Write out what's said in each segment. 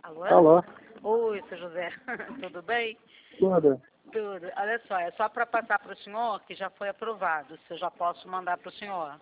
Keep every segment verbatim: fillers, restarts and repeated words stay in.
Alô? Alô? Oi, seu José. Tudo bem? Tudo. Tudo. Olha só, é só para passar para o senhor que já foi aprovado. Se eu já posso mandar para o senhor.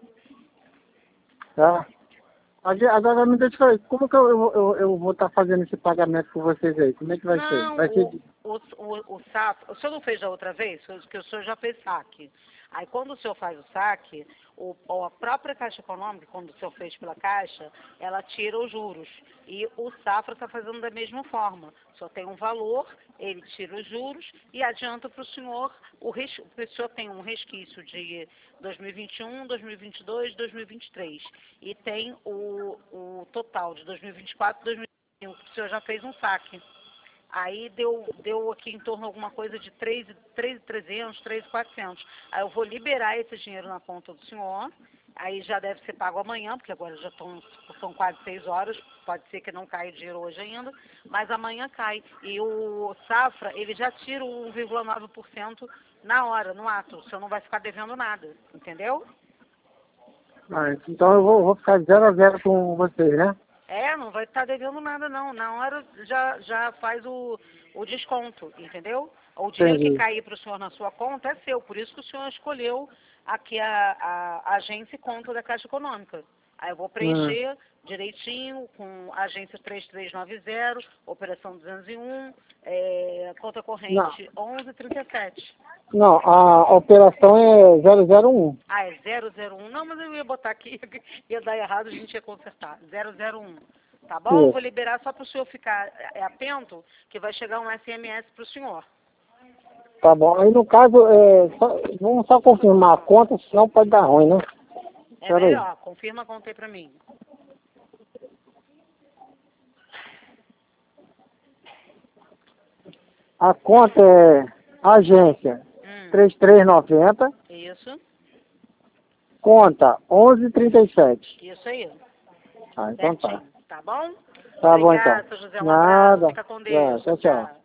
Tá. Ag- Agora me deixa eu como que eu, eu, eu, eu vou estar fazendo esse pagamento com vocês aí? Como é que vai ser? Não, Vai ser o, de... o, o, o saque. O senhor não fez da outra vez? Porque o senhor já fez saque. Aí quando o senhor faz o saque, o, ou a própria Caixa Econômica, quando o senhor fez pela Caixa, ela tira os juros. E o Safra está fazendo da mesma forma. Só tem um valor, ele tira os juros e adianta para o senhor, o, res, o senhor tem um resquício de dois mil e vinte e um, dois mil e vinte e dois, dois mil e vinte e três. E tem o, o total de dois mil e vinte e quatro, dois mil e vinte e cinco, que o senhor já fez um saque. Aí deu, deu aqui em torno de alguma coisa de três mil e trezentos, três mil e quatrocentos. Aí eu vou liberar esse dinheiro na conta do senhor. Aí já deve ser pago amanhã, porque agora já estão, são quase seis horas. Pode ser que não caia o dinheiro hoje ainda, mas amanhã cai. E o Safra, ele já tira o um vírgula nove por cento na hora, no ato. O senhor não vai ficar devendo nada, entendeu? Ah, então eu vou, vou ficar zero a zero com vocês, né? É, não vai estar devendo nada não. Na hora já, já faz o, o desconto, entendeu? O dinheiro que Entendi. cair para o senhor na sua conta é seu, por isso que o senhor escolheu aqui a, a, a agência e conta da Caixa Econômica. Aí eu vou Hum. preencher direitinho com a agência três três nove zero, operação duzentos e um, é, conta Não, corrente onze trinta e sete. não, a operação é zero zero um. Ah, é zero zero um. Não, mas eu ia botar aqui, ia dar errado, a gente ia consertar. zero zero um. Tá bom? Eu vou Isso. liberar só para o senhor ficar é, atento, que vai chegar um S M S para o senhor. Tá bom. Aí no caso, é, só, vamos só confirmar a conta, senão pode dar ruim, né? É Espera aí. melhor. Confirma a conta aí para mim. A conta é agência Hum, três três nove zero, isso. conta onze trinta e sete. Isso aí. Ah, então tá. Certinho. Tá bom? Tá bom então. Obrigada, seu José. Um abraço. Nada. Fica com Já, Deus. tchau, tchau. Tchau.